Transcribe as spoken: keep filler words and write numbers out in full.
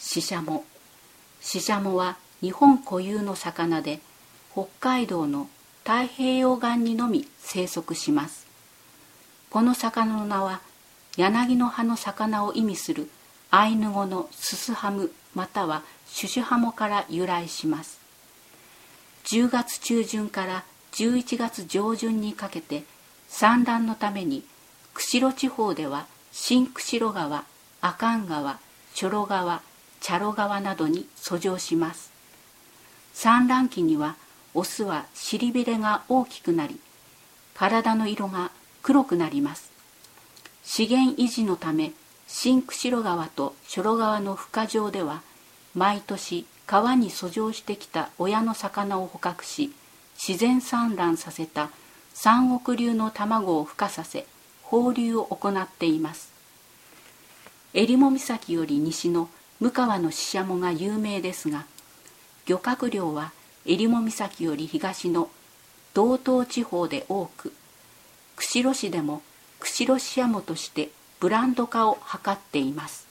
シシャモ。シシャモは日本固有の魚で、北海道の太平洋岸にのみ生息します。この魚の名は、柳の葉の魚を意味するアイヌ語のススハムまたはシュシュハモから由来します。じゅうがつ中旬からじゅういちがつ上旬にかけて産卵のために釧路地方では新釧路川、阿寒川、チョロ川、茶路川などに遡上します。産卵期にはオスは尻びれが大きくなり、体の色が黒くなります。資源維持のため、新釧路川とチョロ川の孵化場では、毎年川に遡上してきた親の魚を捕獲し、自然産卵させた三億粒の卵を孵化させ、放流を行っています。襟裳岬より西の向川のシシャモが有名ですが、漁獲量は襟裳岬より東の道東地方で多く、釧路市でも釧路シシャモとしてブランド化を図っています。